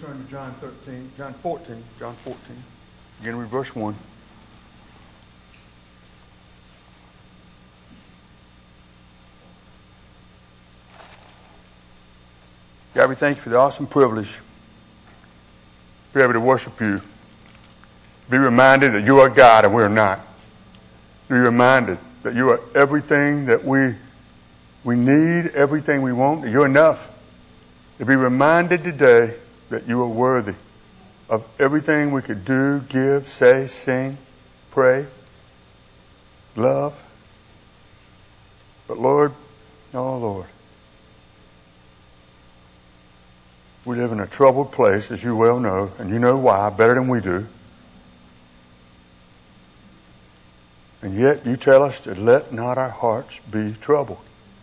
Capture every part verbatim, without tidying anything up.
turn to John thirteen, John fourteen, John fourteen. Again, read verse one. God, we thank you for the awesome privilege to be able to worship you. Be reminded that you are God and we are not. Be reminded that you are everything that we we need, everything we want, that you're enough. To be reminded today that you are worthy of everything we could do, give, say, sing, pray, love. But Lord, oh Lord, we live in a troubled place, as you well know, and you know why, better than we do. And yet you tell us to let not our hearts be troubled.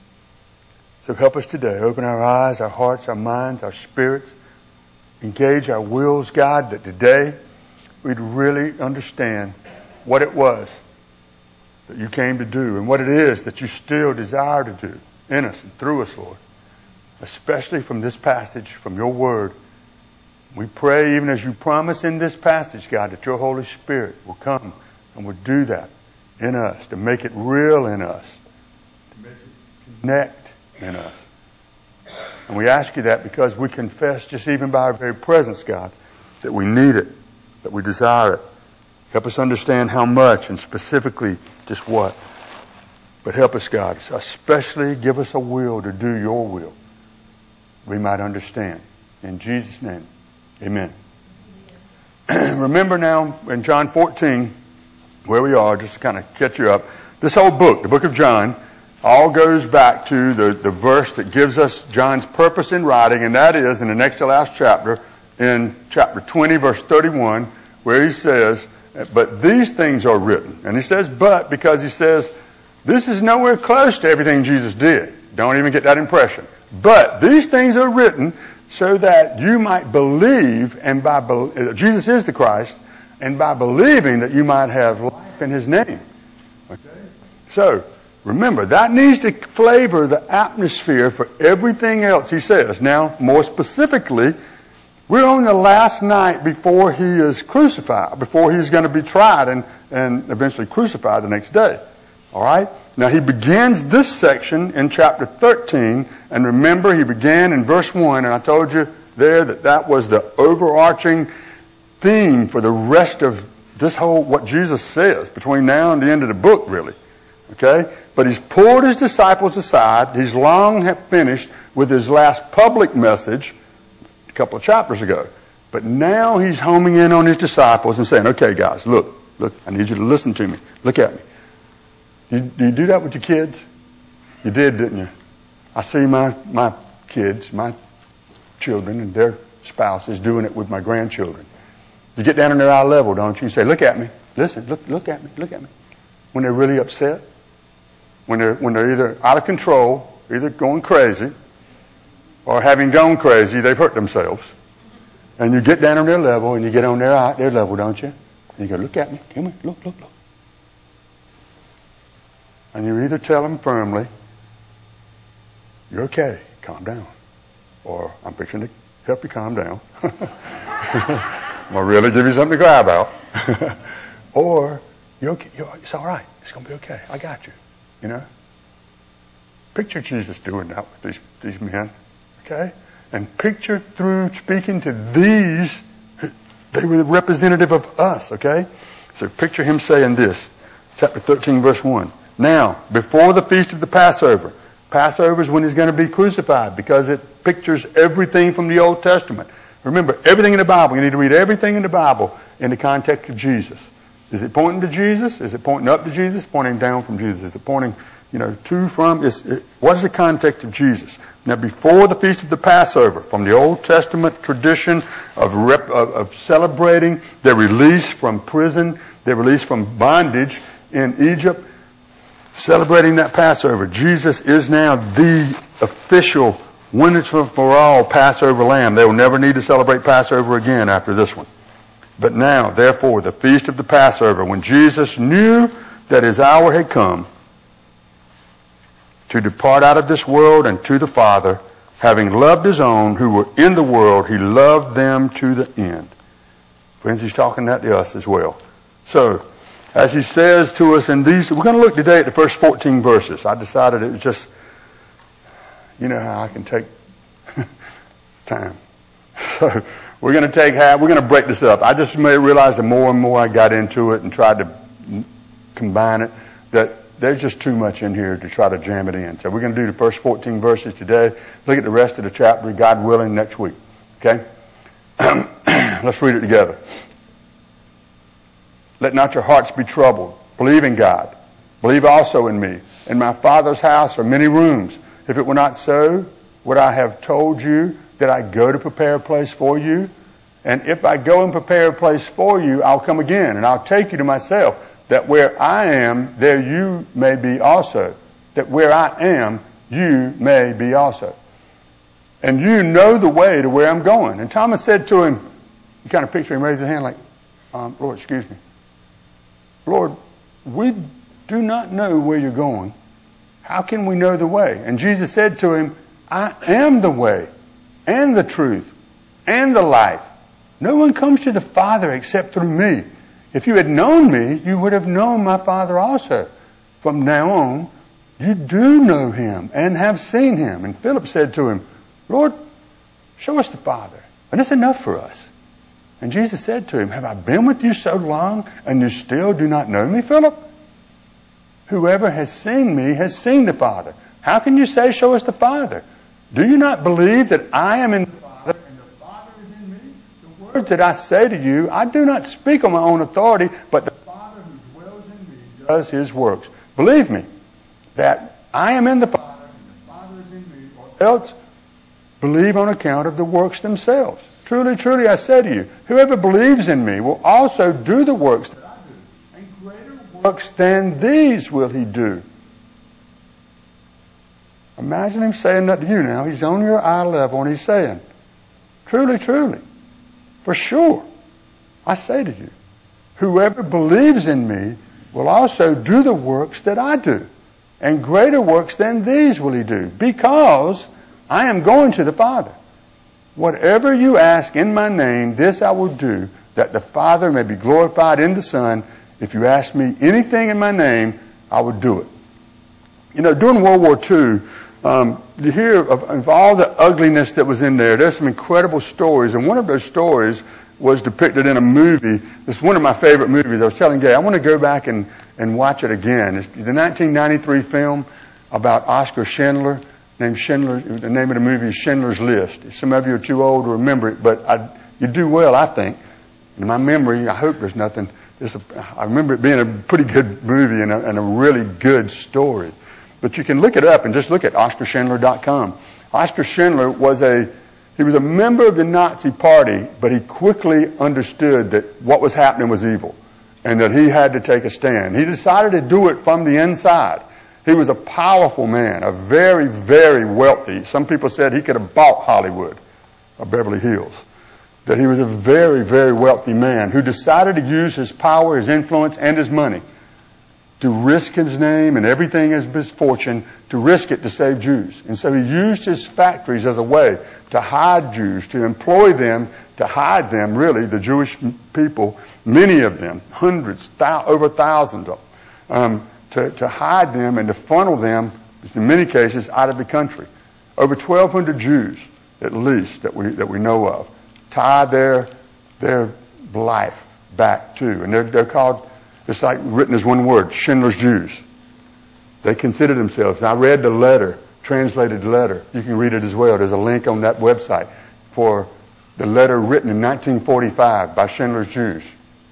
So help us today. Open our eyes, our hearts, our minds, our spirits. Engage our wills, God, that today we'd really understand what it was that you came to do and what it is that you still desire to do in us and through us, Lord. Especially from this passage, from your word. We pray, even as you promise in this passage, God, that your Holy Spirit will come and will do that in us, to make it real in us, to make it connect in us. And we ask you that because we confess, just even by our very presence, God, that we need it, that we desire it. Help us understand how much and specifically just what. But help us, God, especially give us a will to do your will. We might understand. In Jesus' name, amen. Remember now in John fourteen, where we are, just to kind of catch you up, this whole book, the book of John, all goes back to the, the verse that gives us John's purpose in writing, and that is in the next to last chapter, in chapter twenty, verse thirty-one, where he says, but these things are written. And he says but because he says, this is nowhere close to everything Jesus did. Don't even get that impression. But these things are written so that you might believe, and by be- Jesus is the Christ, and by believing that you might have life in his name. Okay? So, remember, that needs to flavor the atmosphere for everything else he says. Now, more specifically, we're on the last night before he is crucified, before he's going to be tried and, and eventually crucified the next day. All right? Now, he begins this section in chapter thirteen, and remember, he began in verse one, and I told you there that that was the overarching theme for the rest of this whole, what Jesus says, between now and the end of the book, really. Okay? But he's pulled his disciples aside. He's long finished with his last public message a couple of chapters ago. But now he's homing in on his disciples and saying, okay, guys, look, look, I need you to listen to me. Look at me. You, do you do that with your kids? You did, didn't you? I see my, my kids, my children and their spouses doing it with my grandchildren. You get down on their eye level, don't you? You say, look at me. Listen, look, look at me. Look at me. When they're really upset, when they're, when they're either out of control, either going crazy, or having gone crazy, they've hurt themselves. And you get down on their level and you get on their eye, their level, don't you? And you go, look at me. Come here. Look, look, look. And you either tell them firmly, you're okay, calm down. Or, I'm fixing to help you calm down. I'm going to really give you something to cry about. Or, you're okay, you're, it's all right, it's going to be okay, I got you. You know? Picture Jesus doing that with these, these men, okay? And picture through speaking to these, they were the representative of us, okay? So picture him saying this, chapter thirteen, verse one. Now, before the feast of the Passover. Passover is when he's going to be crucified because it pictures everything from the Old Testament. Remember, everything in the Bible, you need to read everything in the Bible in the context of Jesus. Is it pointing to Jesus? Is it pointing up to Jesus? Pointing down from Jesus? Is it pointing, you know, to, from? Is it, what is the context of Jesus? Now, before the feast of the Passover, from the Old Testament tradition of, rep, of, of celebrating their release from prison, their release from bondage in Egypt, celebrating that Passover. Jesus is now the official once for all Passover lamb. They will never need to celebrate Passover again after this one. But now, therefore, the feast of the Passover, when Jesus knew that his hour had come to depart out of this world and to the Father, having loved his own who were in the world, he loved them to the end. Friends, he's talking that to us as well. So, as he says to us in these, we're going to look today at the first fourteen verses. I decided it was just, you know how I can take time. So, we're going to take half, we're going to break this up. I just may realize the more and more I got into it and tried to combine it, that there's just too much in here to try to jam it in. So we're going to do the first fourteen verses today. Look at the rest of the chapter, God willing, next week. Okay? Let's read it together. Let not your hearts be troubled. Believe in God. Believe also in me. In my Father's house are many rooms. If it were not so, would I have told you that I go to prepare a place for you? And if I go and prepare a place for you, I'll come again, and I'll take you to myself, that where I am, there you may be also. That where I am, you may be also. And you know the way to where I'm going. And Thomas said to him, you kind of picture him, raise his hand like, um, Lord, excuse me. Lord, we do not know where you're going. How can we know the way? And Jesus said to him, I am the way and the truth and the life. No one comes to the Father except through me. If you had known me, you would have known my Father also. From now on, you do know him and have seen him. And Philip said to him, Lord, show us the Father, and it's enough for us. And Jesus said to him, have I been with you so long, and you still do not know me, Philip? Whoever has seen me has seen the Father. How can you say, show us the Father? Do you not believe that I am in the Father, and the Father is in me? The words that I say to you, I do not speak on my own authority, but the Father who dwells in me does his works. Believe me, that I am in the Father, and the Father is in me, or else believe on account of the works themselves. Truly, truly, I say to you, whoever believes in me will also do the works that I do, and greater works than these will he do. Imagine him saying that to you now. He's on your eye level, and he's saying, truly, truly, for sure, I say to you, whoever believes in me will also do the works that I do, and greater works than these will he do, because I am going to the Father. Whatever you ask in my name, this I will do, that the Father may be glorified in the Son. If you ask me anything in my name, I will do it. You know, during World War Two, um, you hear of, of all the ugliness that was in there. There's some incredible stories, and one of those stories was depicted in a movie. It's one of my favorite movies. I was telling Gay, I want to go back and, and watch it again. It's the nineteen ninety-three film about Oscar Schindler. Named Schindler, the name of the movie is Schindler's List. Some of you are too old to remember it, but I, you do well, I think. In my memory, I hope there's nothing. There's a, I remember it being a pretty good movie and a, and a really good story. But you can look it up and just look at Oscar Schindler dot com. Oscar Schindler was a, he was a member of the Nazi Party, but he quickly understood that what was happening was evil and that he had to take a stand. He decided to do it from the inside. He was a powerful man, a very, very wealthy. Some people said he could have bought Hollywood or Beverly Hills. That he was a very, very wealthy man who decided to use his power, his influence, and his money to risk his name and everything as his fortune, to risk it to save Jews. And so he used his factories as a way to hide Jews, to employ them, to hide them, really, the Jewish people, many of them, hundreds, thou- over thousands of them. Um, To, to hide them and to funnel them, in many cases, out of the country. Over twelve hundred Jews, at least, that we that we know of, tie their their life back to, and they're they're called. It's like written as one word, Schindler's Jews. They consider themselves. And I read the letter, translated letter. You can read it as well. There's a link on that website for the letter written in nineteen forty-five by Schindler's Jews.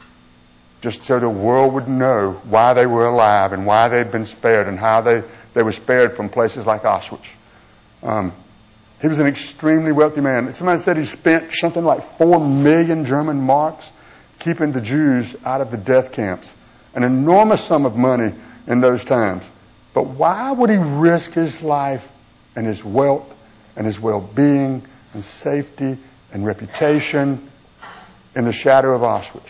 Just so the world would know why they were alive and why they'd been spared and how they, they were spared from places like Auschwitz. Um, he was an extremely wealthy man. Somebody said he spent something like four million German marks keeping the Jews out of the death camps. An enormous sum of money in those times. But why would he risk his life and his wealth and his well-being and safety and reputation in the shadow of Auschwitz?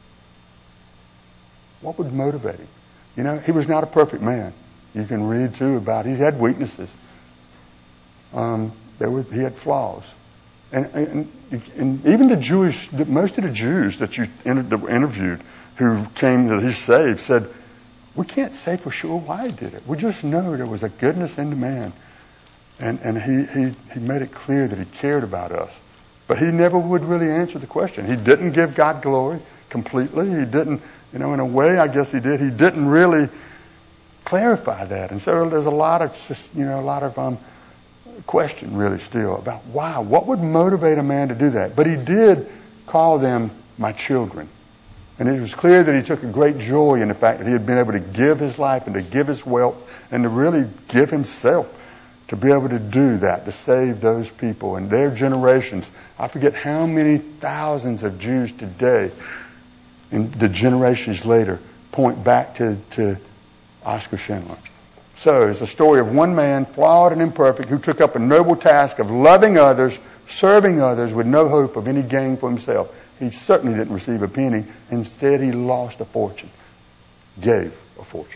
What would motivate him? You know, he was not a perfect man. You can read, too, about it. He had weaknesses. Um, There were, he had flaws. And, and, and even the Jewish, most of the Jews that you inter, that were interviewed who came that he saved said, we can't say for sure why he did it. We just know there was a goodness in the man. And, and he, he, he made it clear that he cared about us. But he never would really answer the question. He didn't give God glory completely. He didn't, you know, in a way, I guess he did. He didn't really clarify that. And so there's a lot of, just, you know, a lot of um, question really still about why. What would motivate a man to do that? But he did call them my children. And it was clear that he took a great joy in the fact that he had been able to give his life and to give his wealth and to really give himself to be able to do that, to save those people and their generations. I forget how many thousands of Jews today, in the generations later, point back to, to Oscar Schindler. So it's a story of one man, flawed and imperfect, who took up a noble task of loving others, serving others with no hope of any gain for himself. He certainly didn't receive a penny. Instead, he lost a fortune, gave a fortune.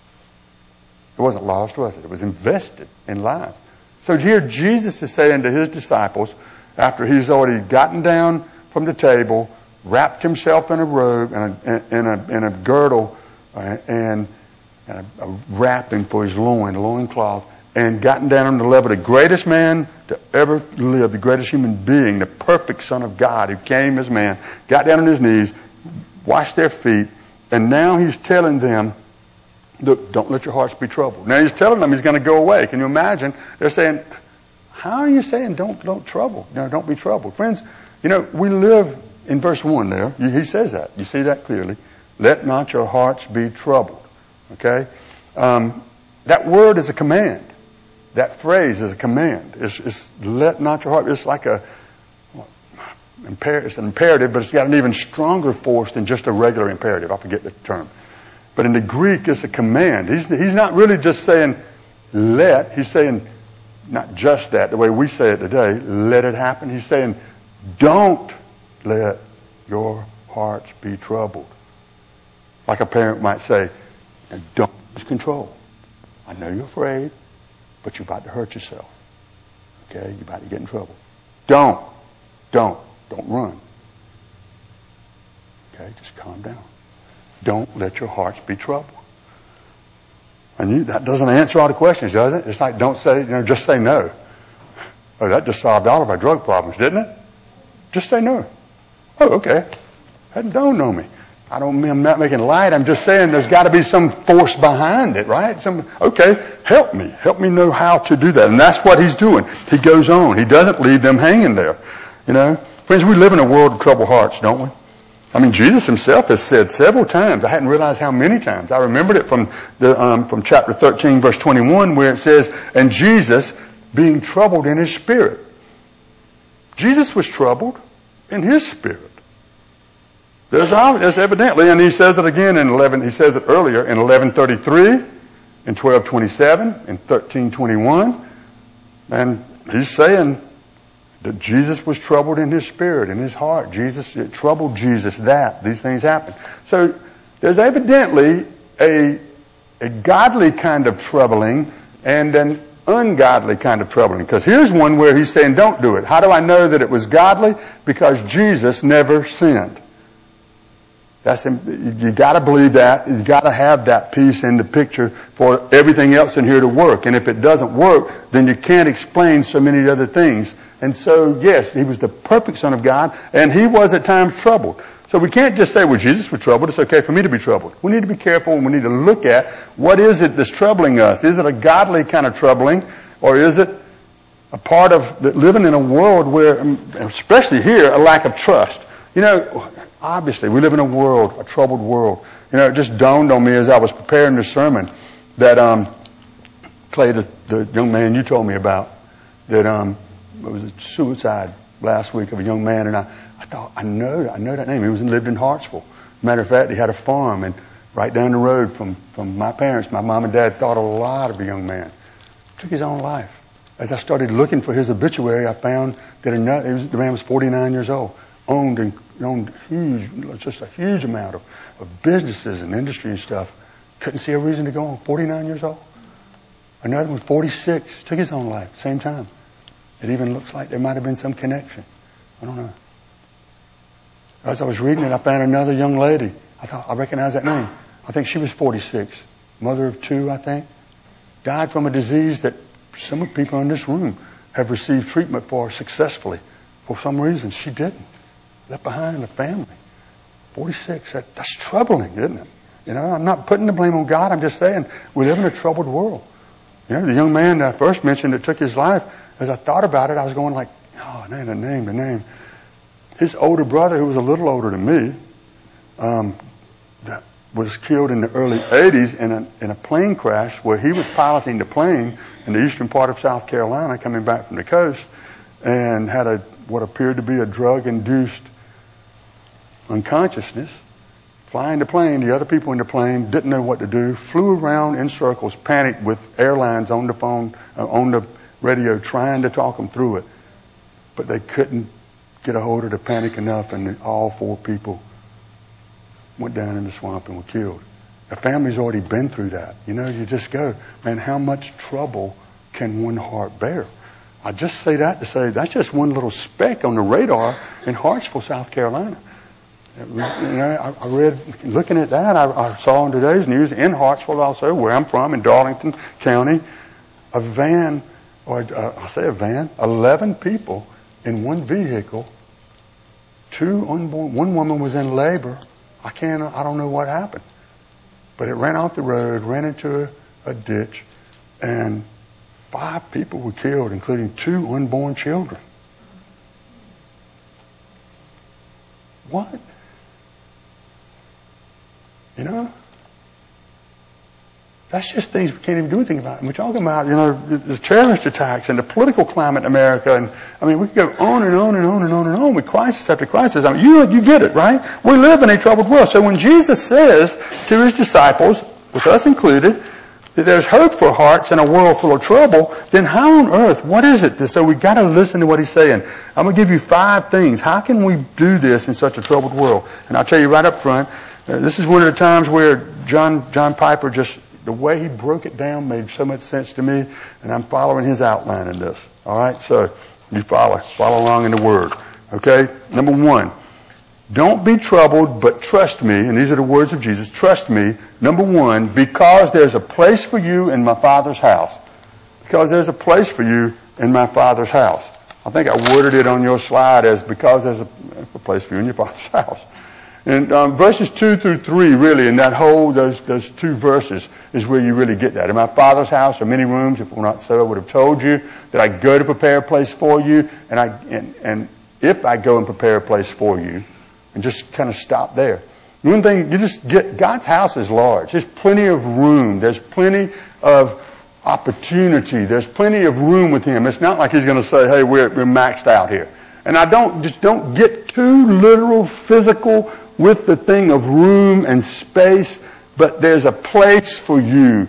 It wasn't lost, was it? It was invested in lives. So here Jesus is saying to his disciples, after he's already gotten down from the table, wrapped himself in a robe and a, in a, in a girdle uh, and, and a, a wrapping for his loin, a loincloth, and gotten down on the level of the greatest man to ever live, the greatest human being, the perfect Son of God who came as man, got down on his knees, washed their feet, and now he's telling them, look, don't let your hearts be troubled. Now he's telling them he's going to go away. Can you imagine? They're saying, how are you saying don't don't trouble? No, don't be troubled. Friends, you know, we live in verse one there. He says that. You see that clearly. Let not your hearts be troubled. Okay? Um, that word is a command. That phrase is a command. It's, it's let not your heart. It's like a, well, imper- it's an imperative, but it's got an even stronger force than just a regular imperative. I forget the term. But in the Greek, it's a command. He's, he's not really just saying let. He's saying not just that, the way we say it today, let it happen. He's saying don't let your hearts be troubled. Like a parent might say, don't lose control. I know you're afraid, but you're about to hurt yourself. Okay? You're about to get in trouble. Don't. Don't. Don't run. Okay? Just calm down. Don't let your hearts be troubled. And you, that doesn't answer all the questions, does it? It's like, don't say, you know, just say no. Oh, that just solved all of our drug problems, didn't it? Just say no. Oh, okay. Hadn't dawned on me. I don't mean I'm not making light. I'm just saying there's got to be some force behind it, right? Some, okay, help me. Help me know how to do that. And that's what he's doing. He goes on. He doesn't leave them hanging there. You know? Friends, we live in a world of troubled hearts, don't we? I mean, Jesus himself has said several times. I hadn't realized how many times. I remembered it from the um, from chapter thirteen, verse twenty-one, where it says, "And Jesus, being troubled in his spirit." Jesus was troubled in his spirit. There's, there's evidently, and he says it again in eleven. He says it earlier in eleven thirty-three, in twelve twenty-seven, in thirteen twenty-one, and he's saying that Jesus was troubled in his spirit, in his heart. Jesus, it troubled Jesus that these things happen. So there's evidently a, a godly kind of troubling and an ungodly kind of troubling. Because here's one where he's saying, don't do it. How do I know that it was godly? Because Jesus never sinned. That's, you got to believe that. You got to have that piece in the picture for everything else in here to work. And if it doesn't work, then you can't explain so many other things. And so, yes, he was the perfect Son of God, and he was at times troubled. So we can't just say, well, Jesus was troubled. It's okay for me to be troubled. We need to be careful, and we need to look at what is it that's troubling us. Is it a godly kind of troubling, or is it a part of the, living in a world where, especially here, a lack of trust? You know, obviously, we live in a world, a troubled world. You know, it just dawned on me as I was preparing this sermon that um, Clay, the, the young man you told me about, that um, it was a suicide last week of a young man, and I, I thought, I know, I know that name. He was lived in Hartsville. Matter of fact, he had a farm, and right down the road from from my parents, my mom and dad thought a lot of the young man. Took his own life. As I started looking for his obituary, I found that another, it was, the man was forty-nine years old. Owned and owned huge, just a huge amount of, of businesses and industry and stuff. Couldn't see a reason to go on. forty-nine years old. Another one, forty-six, took his own life at the same time. It even looks like there might have been some connection. I don't know. As I was reading it, I found another young lady. I thought, I recognize that name. I think she was forty-six. Mother of two, I think. Died from a disease that some of the people in this room have received treatment for successfully. For some reason, she didn't. Left behind a family. forty-six. That, that's troubling, isn't it? You know, I'm not putting the blame on God. I'm just saying we live in a troubled world. You know, the young man that I first mentioned that took his life, as I thought about it, I was going like, oh, man, the name, the name. His older brother, who was a little older than me, um, that was killed in the early eighties in a, in a plane crash where he was piloting the plane in the eastern part of South Carolina coming back from the coast and had a what appeared to be a drug-induced unconsciousness. Flying the plane, the other people in the plane didn't know what to do, flew around in circles, panicked with airlines on the phone, uh, on the radio, trying to talk them through it. But they couldn't get a hold of the panic enough, and all four people went down in the swamp and were killed. The family's already been through that. You know, you just go, man, how much trouble can one heart bear? I just say that to say that's just one little speck on the radar in Hartsville, South Carolina. You know, I, I read, looking at that, I, I saw in today's news in Hartsville also, where I'm from, in Darlington County, a van, or uh, I say a van, eleven people in one vehicle, two unborn, one woman was in labor. I can't, I don't know what happened. But it ran off the road, ran into a, a ditch, and five people were killed, including two unborn children. What? You know? That's just things we can't even do anything about. And we're talking about, you know, the terrorist attacks and the political climate in America. And, I mean, we could go on and on and on and on and on with crisis after crisis. I mean, you, you get it, right? We live in a troubled world. So when Jesus says to his disciples, with us included, that there's hope for hearts in a world full of trouble, then how on earth, what is it? So we've got to listen to what he's saying. I'm going to give you five things. How can we do this in such a troubled world? And I'll tell you right up front, uh, this is one of the times where John, John Piper just, the way he broke it down made so much sense to me, and I'm following his outline in this. All right? So you follow, follow along in the Word. Okay? Number one, don't be troubled, but trust me, and these are the words of Jesus, trust me, number one, because there's a place for you in my Father's house. Because there's a place for you in my Father's house. I think I worded it on your slide as because there's a, a place for you in your Father's house. And um, verses two through three, really, in that whole, those those two verses, is where you really get that. In my Father's house are many rooms. If it were not so, I would have told you that I go to prepare a place for you. And I and, and if I go and prepare a place for you, and just kind of stop there. One thing, you just get, God's house is large. There's plenty of room. There's plenty of opportunity. There's plenty of room with Him. It's not like He's going to say, hey, we're, we're maxed out here. And I don't, just don't get too literal, physical with the thing of room and space, but there's a place for you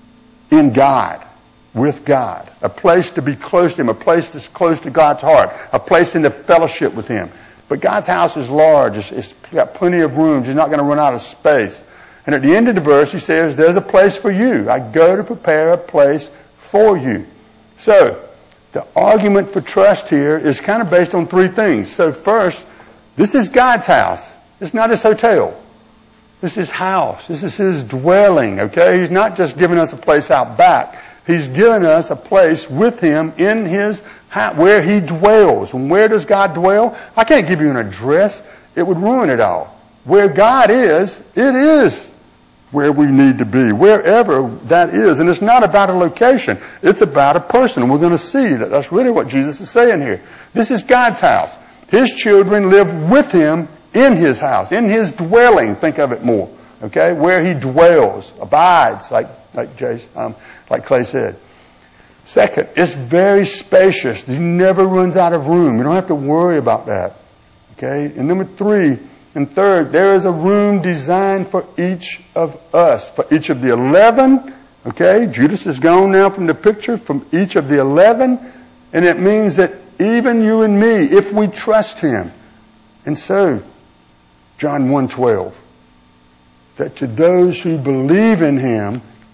in God, with God. A place to be close to Him, a place that's close to God's heart, a place in the fellowship with Him. But God's house is large. It's, it's got plenty of rooms. He's not going to run out of space. And at the end of the verse, He says, there's a place for you. I go to prepare a place for you. So, the argument for trust here is kind of based on three things. So first, this is God's house. It's not His hotel. This is His house. This is His dwelling, okay? He's not just giving us a place out back. He's given us a place with Him in His house, where He dwells. And where does God dwell? I can't give you an address. It would ruin it all. Where God is, it is where we need to be, wherever that is. And it's not about a location. It's about a person. And we're going to see that that's really what Jesus is saying here. This is God's house. His children live with Him in His house, in His dwelling. Think of it more, okay? Where He dwells, abides, like like Jace, um, like Clay said. Second, it's very spacious. He never runs out of room. You don't have to worry about that, okay? And number three and third, there is a room designed for each of us, for each of the eleven, okay? Judas is gone now from the picture, from each of the eleven, and it means that even you and me, if we trust Him. And so, John one twelve, that to those who believe in Him,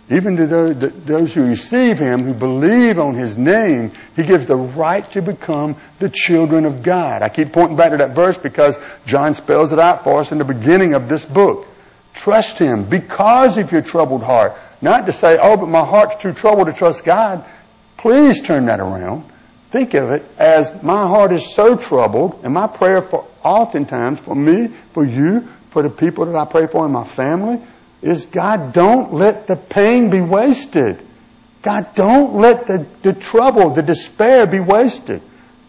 Even to those, those who receive him, who believe on his name, he gives the right to become the children of God. I keep pointing back to that verse because John spells it out for us in the beginning of this book. Trust him because of your troubled heart. Not to say, oh, but my heart's too troubled to trust God. Please turn that around. Think of it as my heart is so troubled, and my prayer for oftentimes for me, for you, for the people that I pray for in my family, is God, don't let the pain be wasted. God, don't let the, the trouble, the despair be wasted.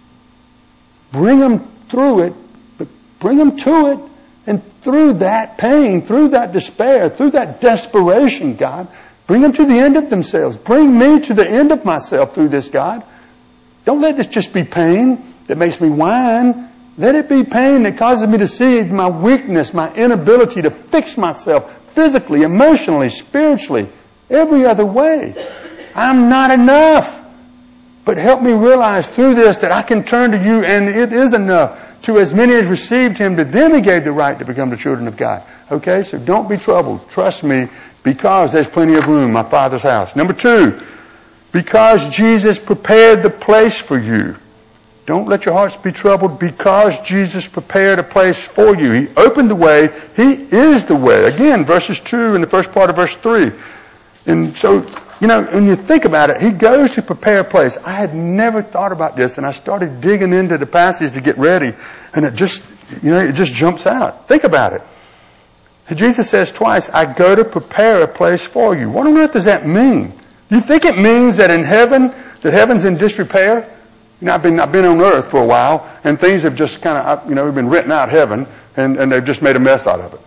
Bring them through it, but bring them to it. And through that pain, through that despair, through that desperation, God, bring them to the end of themselves. Bring me to the end of myself through this, God. Don't let this just be pain that makes me whine. Let it be pain that causes me to see my weakness, my inability to fix myself physically, emotionally, spiritually, every other way. I'm not enough. But help me realize through this that I can turn to you, and it is enough. To as many as received him, to them he gave the right to become the children of God. Okay, so don't be troubled. Trust me, because there's plenty of room in my Father's house. Number two, because Jesus prepared the place for you. Don't let your hearts be troubled, because Jesus prepared a place for you. He opened the way. He is the way. Again, verses two and the first part of verse three. And so, you know, when you think about it, he goes to prepare a place. I had never thought about this, and I started digging into the passage to get ready, and it just, you know, it just jumps out. Think about it. Jesus says twice, I go to prepare a place for you. What on earth does that mean? You think it means that in heaven, that heaven's in disrepair? You know, I've been, I've been on earth for a while, and things have just kind of, you know, we've been written out heaven, and, and they've just made a mess out of it.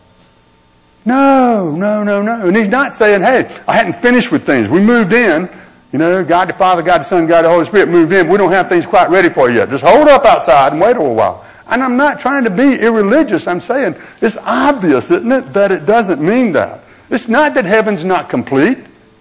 No, no, no, no. And he's not saying, hey, I hadn't finished with things. We moved in. You know, God the Father, God the Son, God the Holy Spirit moved in. We don't have things quite ready for you yet. Just hold up outside and wait a little while. And I'm not trying to be irreligious. I'm saying it's obvious, isn't it, that it doesn't mean that. It's not that heaven's not complete.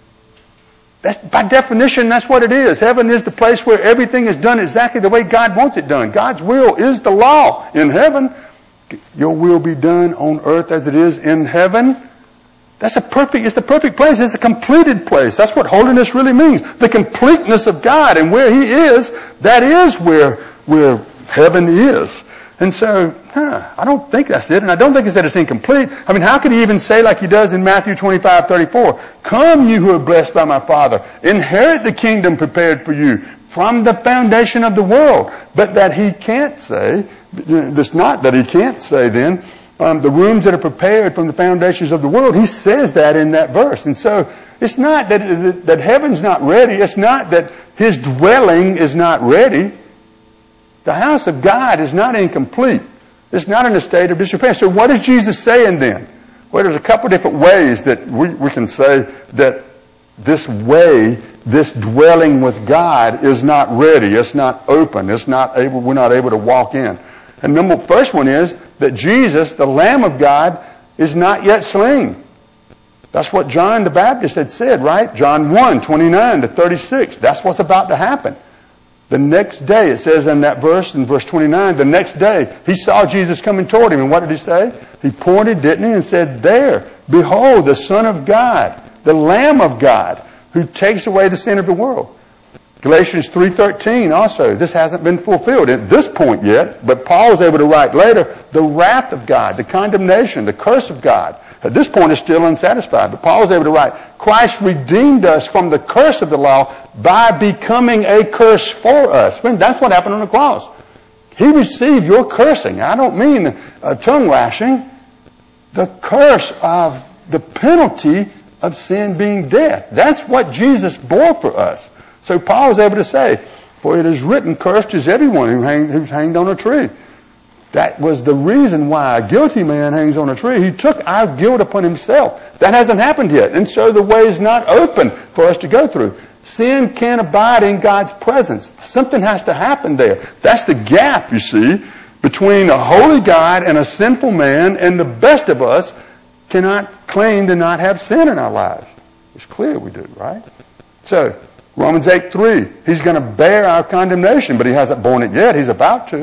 That's, by definition, that's what it is. Heaven is the place where everything is done exactly the way God wants it done. God's will is the law in heaven. Your will be done on earth as it is in heaven. That's a perfect, it's the perfect place. It's a completed place. That's what holiness really means. The completeness of God, and where he is, that is where, where heaven is. And so, huh, I don't think that's it. And I don't think it's that it's incomplete. I mean, how could he even say like he does in Matthew twenty-five thirty-four, come you who are blessed by my Father, inherit the kingdom prepared for you from the foundation of the world. But that he can't say, it's not that he can't say then, um, the rooms that are prepared from the foundations of the world. He says that in that verse. And so it's not that, that heaven's not ready. It's not that his dwelling is not ready. The house of God is not incomplete. It's not in a state of disrepair. So what is Jesus saying then? Well, there's a couple of different ways that we, we can say that this way, this dwelling with God is not ready. It's not open. It's not able, we're not able to walk in. And number first one is that Jesus, the Lamb of God, is not yet slain. That's what John the Baptist had said, right? John one, twenty-nine to thirty-six. That's what's about to happen. The next day, it says in that verse, in verse twenty-nine, the next day, he saw Jesus coming toward him. And what did he say? He pointed, didn't he, and said, there, behold, the Son of God, the Lamb of God, who takes away the sin of the world. Galatians three thirteen also, this hasn't been fulfilled at this point yet, but Paul was able to write later, the wrath of God, the condemnation, the curse of God. At this point is still unsatisfied, but Paul was able to write, Christ redeemed us from the curse of the law by becoming a curse for us. Friend, that's what happened on the cross. He received your cursing. I don't mean a tongue lashing. The curse of the penalty of sin being death. That's what Jesus bore for us. So Paul was able to say, for it is written, cursed is everyone who hang, who's hanged on a tree. That was the reason why a guilty man hangs on a tree. He took our guilt upon himself. That hasn't happened yet. And so the way is not open for us to go through. Sin can't abide in God's presence. Something has to happen there. That's the gap, you see, between a holy God and a sinful man, and the best of us cannot claim to not have sin in our lives. It's clear we do, right? So, Romans eight three, he's going to bear our condemnation, but he hasn't borne it yet. He's about to.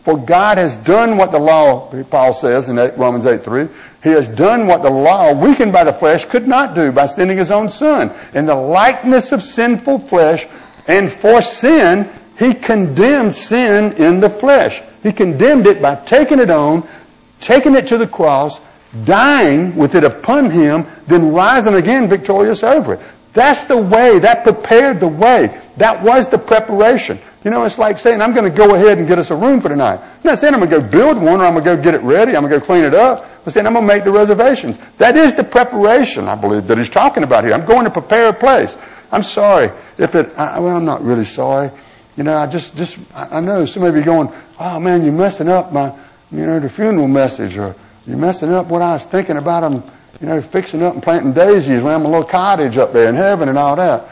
For God has done what the law, Paul says in Romans eight three, He has done what the law, weakened by the flesh, could not do by sending His own Son. In the likeness of sinful flesh, and for sin, He condemned sin in the flesh. He condemned it by taking it on, taking it to the cross, dying with it upon Him, then rising again victorious over it. That's the way. That prepared the way. That was the preparation. You know, it's like saying, I'm going to go ahead and get us a room for tonight. I'm not saying I'm going to go build one or I'm going to go get it ready. I'm going to go clean it up. I'm saying I'm going to make the reservations. That is the preparation, I believe, that he's talking about here. I'm going to prepare a place. I'm sorry if it, I, well, I'm not really sorry. You know, I just, just, I know some of you going, oh man, you're messing up my, you know, the funeral message, or you're messing up what I was thinking about them, you know, fixing up and planting daisies around my little cottage up there in heaven and all that.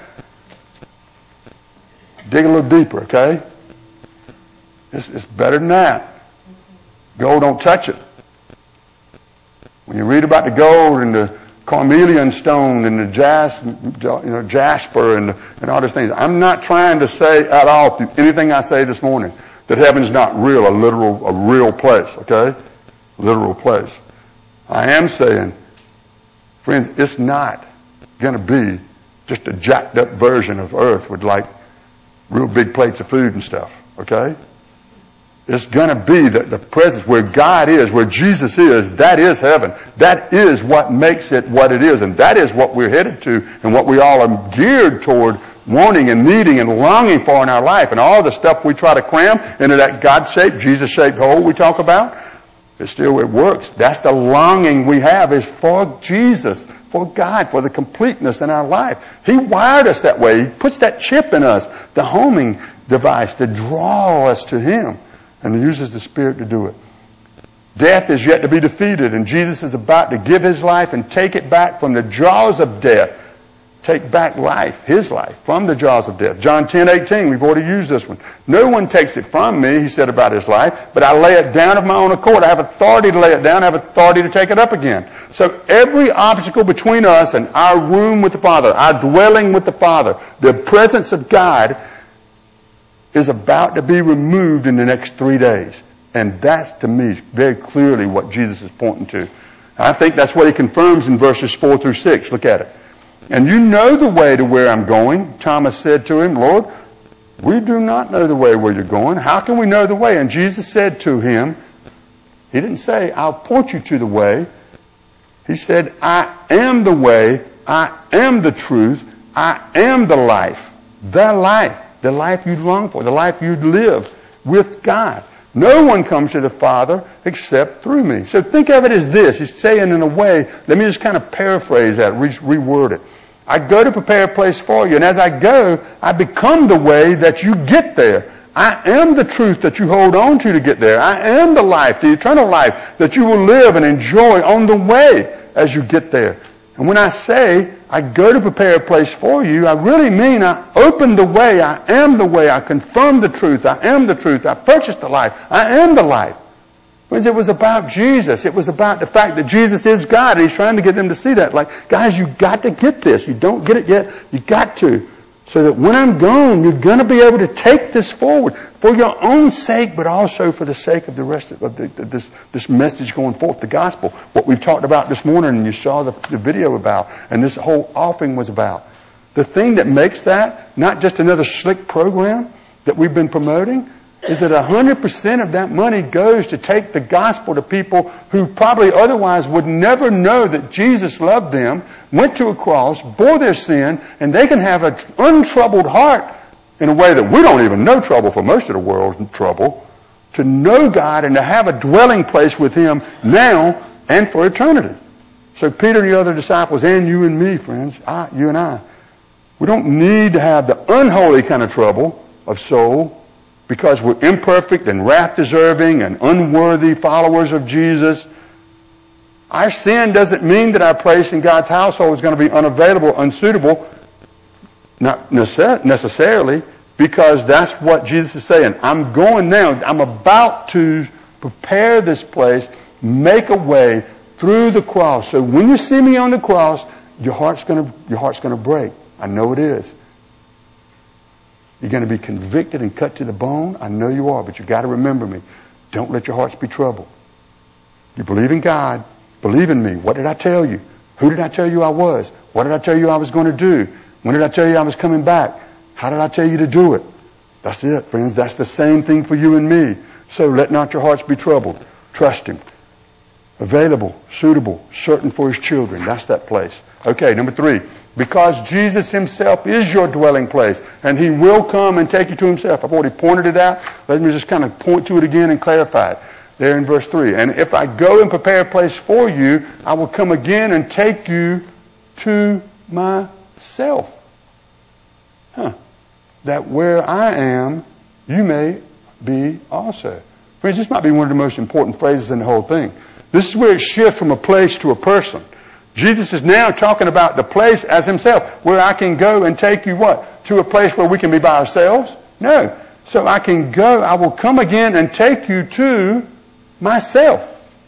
Dig a little deeper, okay? It's, it's better than that. Gold don't touch it. When you read about the gold and the carnelian stone and the jas, you know, jasper and, and all these things, I'm not trying to say at all through anything I say this morning that heaven's not real, a literal, a real place, okay? Literal place. I am saying, friends, it's not going to be just a jacked up version of earth with like real big plates of food and stuff, okay? It's going to be the, the presence where God is, where Jesus is. That is heaven. That is what makes it what it is. And that is what we're headed to and what we all are geared toward wanting and needing and longing for in our life. And all the stuff we try to cram into that God-shaped, Jesus-shaped hole we talk about, it still it works. That's the longing we have, is for Jesus, for God, for the completeness in our life. He wired us that way. He puts that chip in us, the homing device, to draw us to Him. And He uses the Spirit to do it. Death is yet to be defeated, and Jesus is about to give His life and take it back from the jaws of death. Take back life, His life, from the jaws of death. John ten eighteen, we've already used this one. No one takes it from me, He said about His life, but I lay it down of my own accord. I have authority to lay it down. I have authority to take it up again. So every obstacle between us and our room with the Father, our dwelling with the Father, the presence of God, is about to be removed in the next three days. And that's, to me, very clearly what Jesus is pointing to. I think that's what He confirms in verses four through six. Look at it. And you know the way to where I'm going. Thomas said to Him, Lord, we do not know the way where you're going. How can we know the way? And Jesus said to him, He didn't say, I'll point you to the way. He said, I am the way. I am the truth. I am the life. The life. The life you'd long for, the life you'd live with God. No one comes to the Father except through me. So think of it as this. He's saying in a way, let me just kind of paraphrase that, re- reword it. I go to prepare a place for you, and as I go, I become the way that you get there. I am the truth that you hold on to to get there. I am the life, the eternal life that you will live and enjoy on the way as you get there. And when I say, I go to prepare a place for you, I really mean I open the way. I am the way. I confirm the truth. I am the truth. I purchased the life. I am the life. Because it was about Jesus. It was about the fact that Jesus is God. And He's trying to get them to see that. Like, guys, you got to get this. You don't get it yet. You got to. So that when I'm gone, you're going to be able to take this forward for your own sake, but also for the sake of the rest of the, this, this message going forth, the gospel. What we've talked about this morning and you saw the, the video about, and this whole offering was about. The thing that makes that not just another slick program that we've been promoting is that one hundred percent of that money goes to take the gospel to people who probably otherwise would never know that Jesus loved them, went to a cross, bore their sin, and they can have an untroubled heart in a way that we don't even know trouble for most of the world's trouble, to know God and to have a dwelling place with Him now and for eternity. So Peter and the other disciples, and you and me, friends, I, you and I, we don't need to have the unholy kind of trouble of soul, because we're imperfect and wrath-deserving and unworthy followers of Jesus. Our sin doesn't mean that our place in God's household is going to be unavailable, unsuitable. Not necessarily, because that's what Jesus is saying. I'm going now. I'm about to prepare this place, make a way through the cross. So when you see me on the cross, your heart's going to, your heart's going to break. I know it is. You're going to be convicted and cut to the bone. I know you are, but you got to remember me. Don't let your hearts be troubled. You believe in God. Believe in me. What did I tell you? Who did I tell you I was? What did I tell you I was going to do? When did I tell you I was coming back? How did I tell you to do it? That's it, friends. That's the same thing for you and me. So let not your hearts be troubled. Trust Him. Available, suitable, certain for His children. That's that place. Okay, number three. Because Jesus Himself is your dwelling place, and He will come and take you to Himself. I've already pointed it out. Let me just kind of point to it again and clarify it. There in verse three. And if I go and prepare a place for you, I will come again and take you to myself. Huh. That where I am, you may be also. Friends, this might be one of the most important phrases in the whole thing. This is where it shifts from a place to a person. Jesus is now talking about the place as Himself, where I can go and take you what? To a place where we can be by ourselves? No. So I can go, I will come again and take you to myself.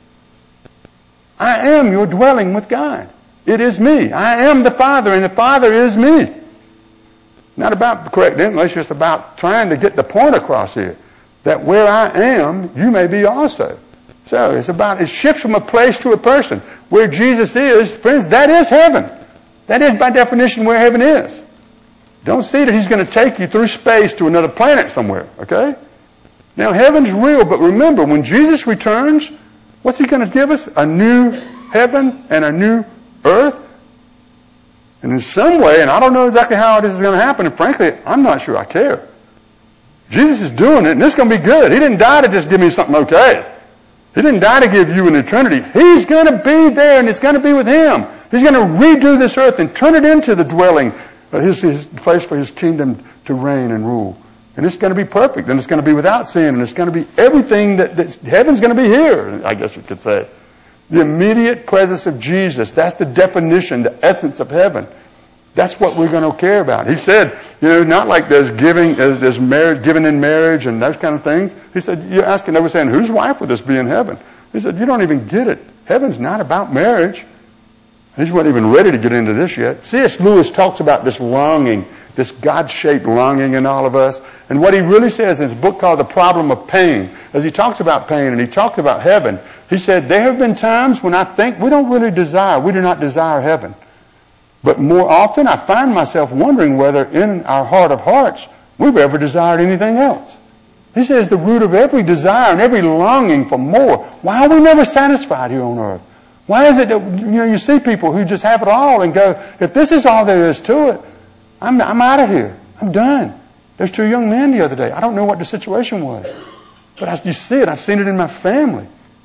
I am your dwelling with God. It is me. I am the Father, and the Father is me. Not about the correct English, it's about trying to get the point across here. That where I am, you may be also. So it's about, it shifts from a place to a person. Where Jesus is, friends, that is heaven. That is by definition where heaven is. Don't see that He's going to take you through space to another planet somewhere, okay? Now heaven's real, but remember, when Jesus returns, what's He going to give us? A new heaven and a new earth? And in some way, and I don't know exactly how this is going to happen, and frankly, I'm not sure I care. Jesus is doing it, and it's going to be good. He didn't die to just give me something okay. He didn't die to give you an eternity. He's going to be there, and it's going to be with Him. He's going to redo this earth and turn it into the dwelling, uh, his, his place for His kingdom to reign and rule. And it's going to be perfect, and it's going to be without sin, and it's going to be everything that, that heaven's going to be here, I guess you could say. The immediate presence of Jesus, that's the definition, the essence of heaven. That's what we're going to care about. He said, you know, not like there's giving, there's, there's marriage, giving in marriage and those kind of things. He said, you're asking, they were saying, whose wife would this be in heaven? He said, you don't even get it. Heaven's not about marriage. He wasn't even ready to get into this yet. C S Lewis talks about this longing, this God-shaped longing in all of us. And what he really says in his book called The Problem of Pain, as he talks about pain and he talks about heaven, he said, there have been times when I think we don't really desire, we do not desire heaven. But more often I find myself wondering whether in our heart of hearts we've ever desired anything else. He says the root of every desire and every longing for more. Why are we never satisfied here on earth? Why is it that, you know, you see people who just have it all and go, if this is all there is to it, I'm, I'm out of here. I'm done. There's two young men the other day. I don't know what the situation was. But I, you see it. I've seen it in my family.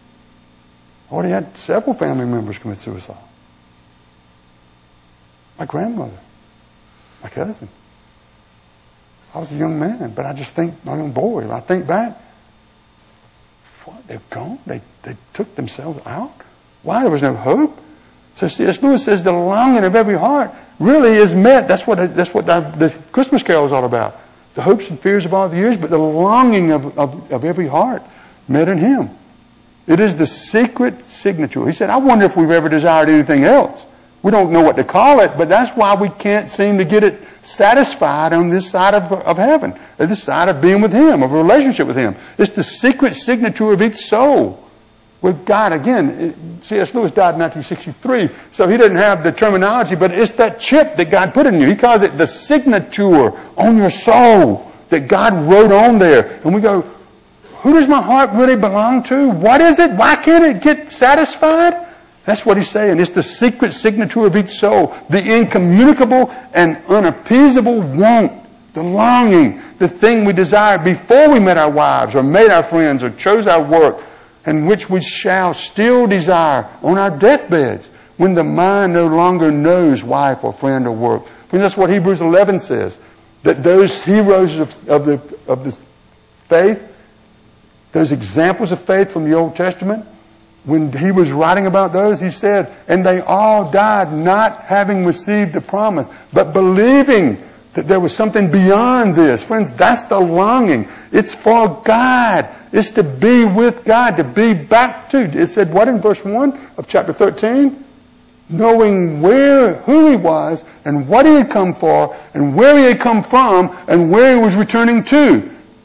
I already had several family members commit suicide. My grandmother. My cousin. I was a young man, but I just think, my young boy, I think back, what, they're gone? They, they took themselves out? Why? There was no hope? So C S Lewis says the longing of every heart really is met. That's what, that's what the, the Christmas Carol is all about. The hopes and fears of all the years, but the longing of, of, of every heart met in Him. It is the secret signature. He said, I wonder if we've ever desired anything else. We don't know what to call it, but that's why we can't seem to get it satisfied on this side of, of heaven, or this side of being with Him, of a relationship with Him. It's the secret signature of each soul. With God, again, C S Lewis died in nineteen sixty-three, so he didn't have the terminology, but it's that chip that God put in you. He calls it the signature on your soul that God wrote on there. And we go, who does my heart really belong to? What is it? Why can't it get satisfied? That's what he's saying. It's the secret signature of each soul. The incommunicable and unappeasable want. The longing. The thing we desired before we met our wives or made our friends or chose our work, and which we shall still desire on our deathbeds when the mind no longer knows wife or friend or work. And that's what Hebrews eleven says. That those heroes of, of, the, of the faith, those examples of faith from the Old Testament, when he was writing about those, he said, and they all died not having received the promise, but believing that there was something beyond this. Friends, that's the longing. It's for God. It's to be with God, to be back to. It said what in verse one of chapter thirteen? Knowing where, who he was, and what he had come for, and where he had come from, and where he was returning to.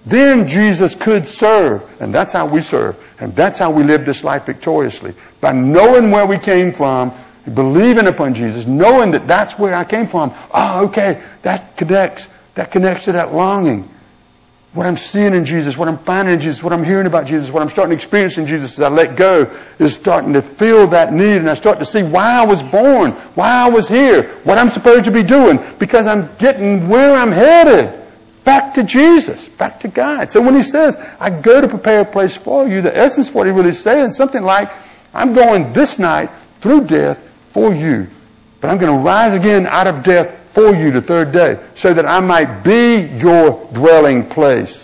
then Jesus could serve. And that's how we serve. And that's how we live this life victoriously. By knowing where we came from, believing upon Jesus, knowing that that's where I came from. Oh, okay, that connects. That connects to that longing. What I'm seeing in Jesus, what I'm finding in Jesus, what I'm hearing about Jesus, what I'm starting to experience in Jesus as I let go is starting to feel that need, and I start to see why I was born, why I was here, what I'm supposed to be doing, because I'm getting where I'm headed. Back to Jesus, back to God. So when he says, I go to prepare a place for you, the essence of what he really is saying is something like, I'm going this night through death for you, but I'm going to rise again out of death for you the third day, so that I might be your dwelling place.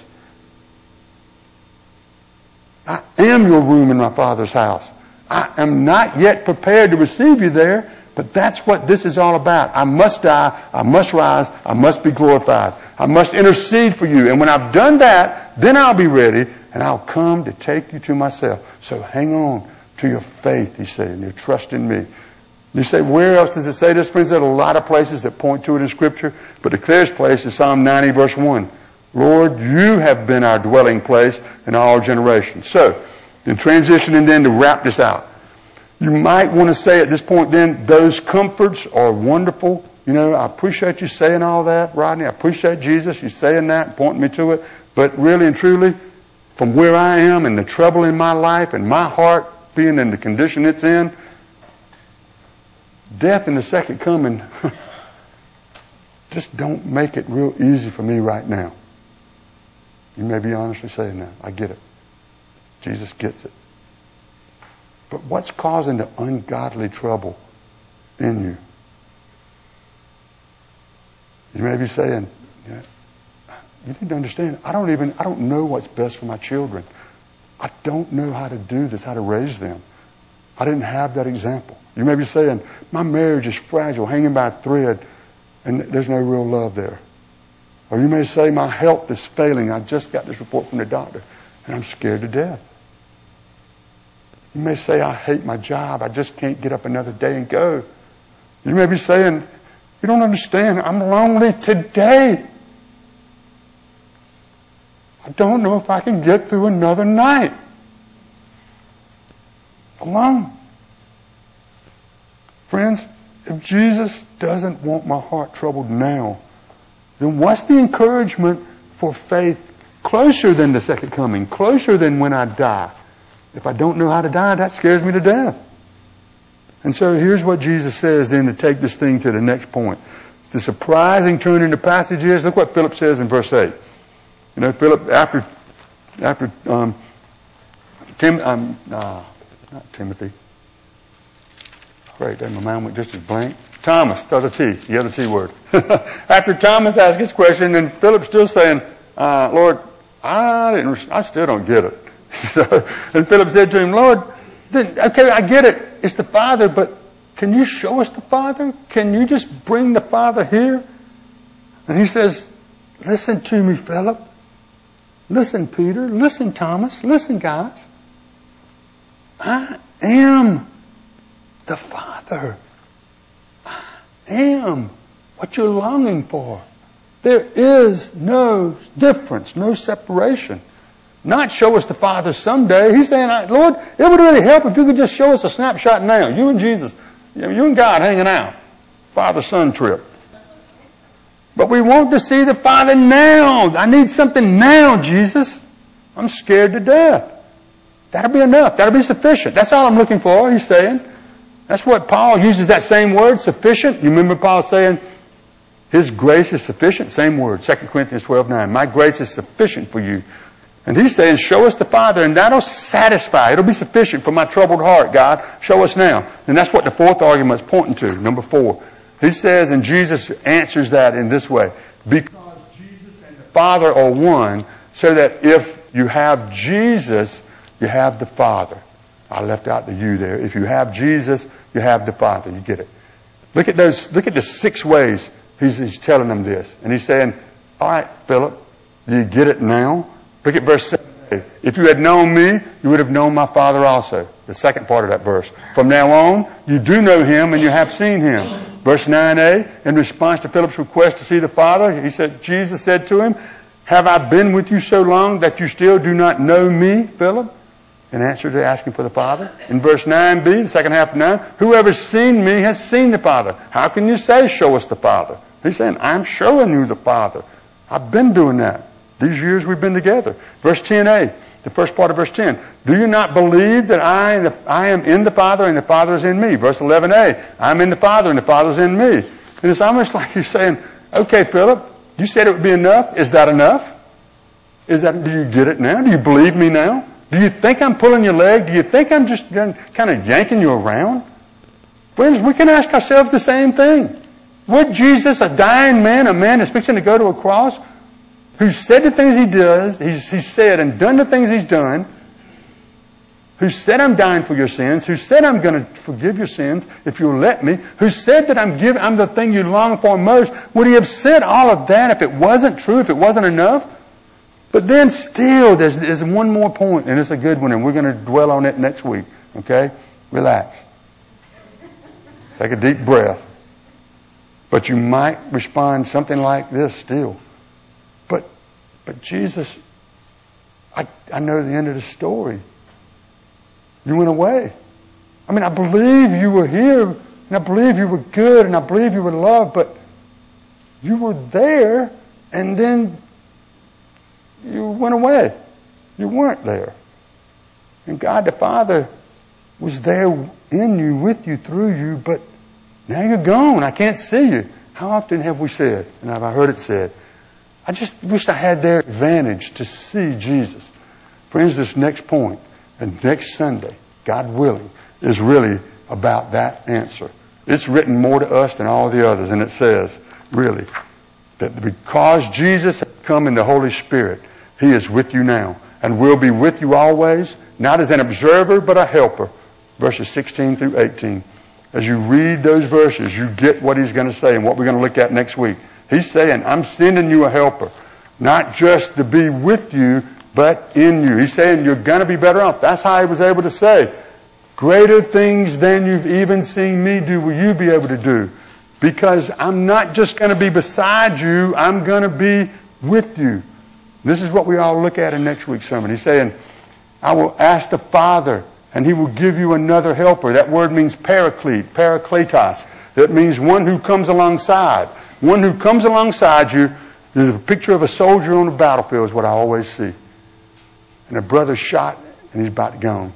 I am your room in my Father's house. I am not yet prepared to receive you there, but that's what this is all about. I must die, I must rise, I must be glorified. I must intercede for you. And when I've done that, then I'll be ready, and I'll come to take you to myself. So hang on to your faith, he's saying, your trust in me. You say, where else does it say this? Friends, there are a lot of places that point to it in Scripture, but the clearest place is Psalm ninety, verse one. Lord, you have been our dwelling place in all generations. So, in transitioning then to wrap this out, you might want to say at this point then, those comforts are wonderful. You know, I appreciate you saying all that, Rodney. I appreciate Jesus, you saying that, pointing me to it. But really and truly, from where I am and the trouble in my life and my heart being in the condition it's in, death and the second coming just don't make it real easy for me right now. You may be honestly saying that. I get it. Jesus gets it. But what's causing the ungodly trouble in you? You may be saying, yeah, you need to understand, I don't even, I don't know what's best for my children. I don't know how to do this, how to raise them. I didn't have that example. You may be saying, my marriage is fragile, hanging by a thread, and there's no real love there. Or you may say, my health is failing. I just got this report from the doctor, and I'm scared to death. You may say, I hate my job. I just can't get up another day and go. You may be saying, you don't understand. I'm lonely today. I don't know if I can get through another night alone. Friends, if Jesus doesn't want my heart troubled now, then what's the encouragement for faith closer than the second coming, closer than when I die? If I don't know how to die, that scares me to death. And so here's what Jesus says then to take this thing to the next point. The surprising turn in the passage is, look what Philip says in verse eight. You know, Philip, after, after, um, Tim, um, uh, not Timothy. Great, my mind went just as blank. Thomas, that's a T, the other T word. After Thomas asked his question, and Philip's still saying, uh, Lord, I didn't, I still don't get it. So, and Philip said to him, Lord, then, okay, I get it. It's the Father, but can you show us the Father? Can you just bring the Father here? And he says, listen to me, Philip. Listen, Peter. Listen, Thomas. Listen, guys. I am the Father. I am what you're longing for. There is no difference, no separation. Not show us the Father someday. He's saying, Lord, it would really help if you could just show us a snapshot now. You and Jesus, you and God hanging out. Father-son trip. But we want to see the Father now. I need something now, Jesus. I'm scared to death. That'll be enough. That'll be sufficient. That's all I'm looking for, he's saying. That's what Paul uses, that same word, sufficient. You remember Paul saying, his grace is sufficient? Same word, Second Corinthians twelve nine. My grace is sufficient for you. And he's saying, show us the Father, and that'll satisfy. It'll be sufficient for my troubled heart, God. Show us now. And that's what the fourth argument is pointing to, number four. He says, and Jesus answers that in this way. Because Jesus and the Father are one, so that if you have Jesus, you have the Father. I left out the you there. If you have Jesus, you have the Father. You get it. Look at those, look at the six ways he's, he's telling them this. And he's saying, all right, Philip, do you get it now? Look at verse seven. If you had known me, you would have known my Father also. The second part of that verse. From now on, you do know him and you have seen him. Verse nine a, in response to Philip's request to see the Father, he said, Jesus said to him, Have I been with you so long that you still do not know me, Philip? In answer to asking for the Father. In verse nine b, the second half of nine, whoever's seen me has seen the Father. How can you say, show us the Father? He's saying, I'm showing you the Father. I've been doing that. These years we've been together. Verse ten a, the first part of verse ten. Do you not believe that I, and the, I am in the Father and the Father is in me? Verse eleven a, I'm in the Father and the Father is in me. And it's almost like he's saying, okay, Philip, you said it would be enough. Is that enough? Is that, do you get it now? Do you believe me now? Do you think I'm pulling your leg? Do you think I'm just kind of yanking you around? Friends, we can ask ourselves the same thing. Would Jesus, a dying man, a man that's fixing to go to a cross, who said the things he does, he's, he's said and done the things he's done, who said I'm dying for your sins, who said I'm going to forgive your sins if you'll let me, who said that I'm giving, I'm the thing you long for most, would he have said all of that if it wasn't true, if it wasn't enough? But then still, there's, there's one more point, and it's a good one, and we're going to dwell on it next week. Okay? Relax. Take a deep breath. But you might respond something like this still. But, but Jesus, I, I know the end of the story. You went away. I mean, I believe you were here, and I believe you were good, and I believe you were loved, but you were there, and then you went away. You weren't there. And God the Father was there in you, with you, through you, but now you're gone. I can't see you. How often have we said, and have I heard it said, I just wish I had their advantage to see Jesus. Friends, this next point, and next Sunday, God willing, is really about that answer. It's written more to us than all the others, and it says, really, that because Jesus has come in the Holy Spirit, He is with you now and will be with you always, not as an observer, but a helper. Verses sixteen through eighteen. As you read those verses, you get what He's going to say and what we're going to look at next week. He's saying, I'm sending you a helper, not just to be with you, but in you. He's saying you're going to be better off. That's how He was able to say, greater things than you've even seen me do will you be able to do. Because I'm not just going to be beside you, I'm going to be with you. This is what we all look at in next week's sermon. He's saying, I will ask the Father, and He will give you another helper. That word means paraclete, parakletos. It means one who comes alongside. One who comes alongside you. There's a picture of a soldier on the battlefield is what I always see. And a brother's shot, and he's about to go.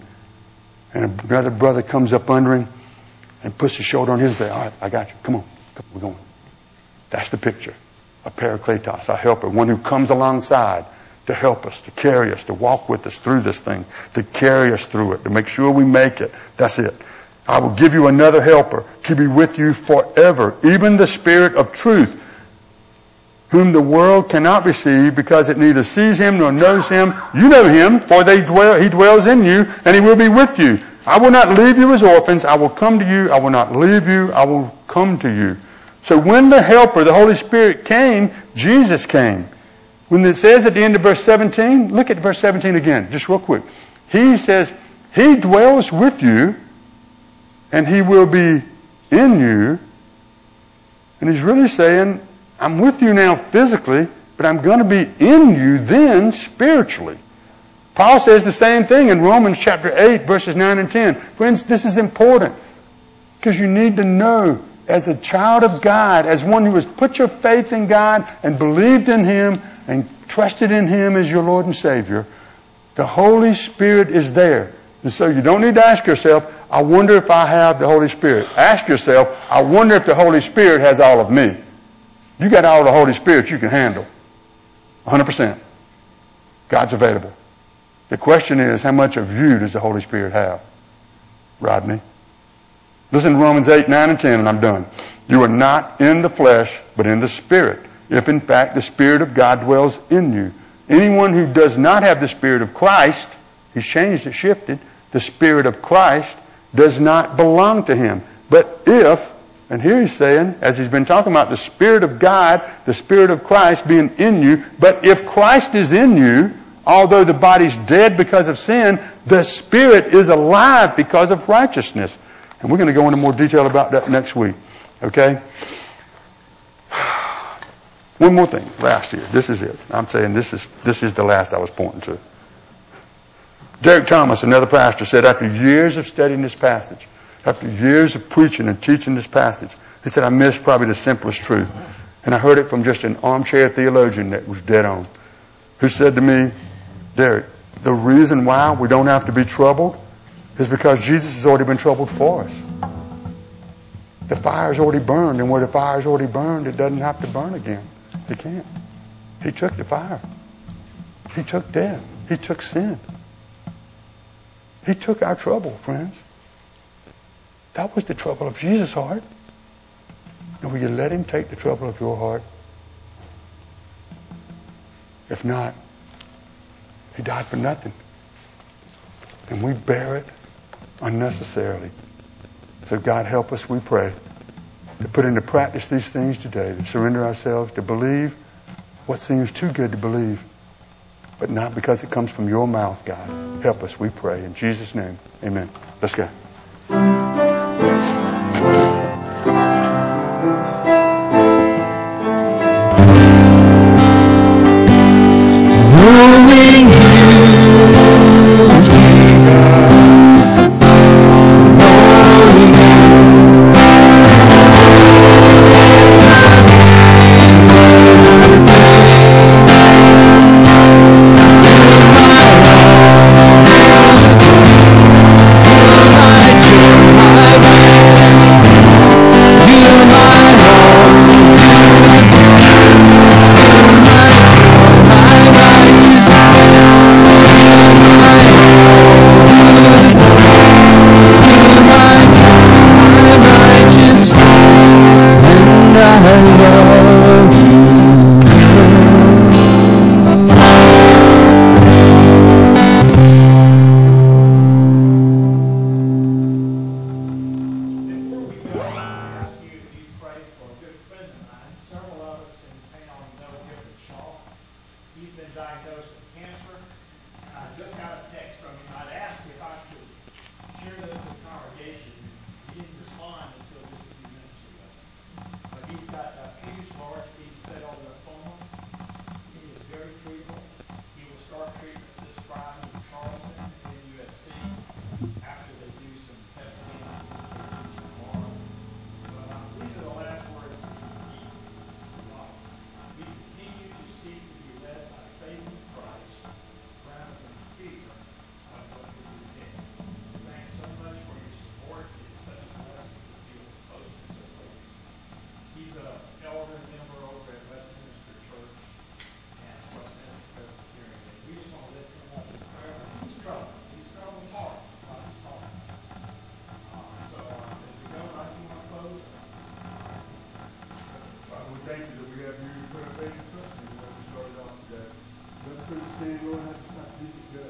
And another brother comes up under him and puts his shoulder on his and says, all right, I got you. Come on. Come on, we're going. That's the picture. A parakletos, a helper. One who comes alongside to help us, to carry us, to walk with us through this thing, to carry us through it, to make sure we make it. That's it. I will give you another helper to be with you forever, even the Spirit of truth, whom the world cannot receive because it neither sees Him nor knows Him. You know Him, for they dwell, He dwells in you, and He will be with you. I will not leave you as orphans. I will come to you. I will not leave you. I will come to you. So when the Helper, the Holy Spirit, came, Jesus came. When it says at the end of verse seventeen, look at verse seventeen again, just real quick. He says, He dwells with you, and He will be in you. And He's really saying, I'm with you now physically, but I'm going to be in you then spiritually. Paul says the same thing in Romans chapter eight, verses nine and ten. Friends, this is important because you need to know as a child of God, as one who has put your faith in God and believed in Him and trusted in Him as your Lord and Savior, the Holy Spirit is there. And so you don't need to ask yourself, I wonder if I have the Holy Spirit. Ask yourself, I wonder if the Holy Spirit has all of me. You got all the Holy Spirit you can handle. one hundred percent. God's available. The question is, how much of you does the Holy Spirit have? Rodney? Listen to Romans eight, nine, and ten, and I'm done. You are not in the flesh, but in the Spirit, if in fact the Spirit of God dwells in you. Anyone who does not have the Spirit of Christ, He's changed it, shifted, the Spirit of Christ does not belong to him. But if, and here He's saying, as He's been talking about the Spirit of God, the Spirit of Christ being in you, but if Christ is in you, although the body's dead because of sin, the Spirit is alive because of righteousness. And we're going to go into more detail about that next week. Okay? One more thing, last here. This is it. I'm saying this is this is the last I was pointing to. Derek Thomas, another pastor, said after years of studying this passage, after years of preaching and teaching this passage, he said, I missed probably the simplest truth. And I heard it from just an armchair theologian that was dead on, who said to me, Derek, the reason why we don't have to be troubled is because Jesus has already been troubled for us. The fire's already burned, and where the fire's already burned, it doesn't have to burn again. It can't. He took the fire. He took death. He took sin. He took our trouble, friends. That was the trouble of Jesus' heart. And will you let him take the trouble of your heart? If not, he died for nothing. And we bear it unnecessarily. So God, help us, we pray, to put into practice these things today, to surrender ourselves, to believe what seems too good to believe, but not because it comes from your mouth, God. Help us, we pray. In Jesus' name, amen. Let's go. Thank you that we have you to put our faith and trust in, as we started off today. Let's understand, Lord, how to stop Jesus.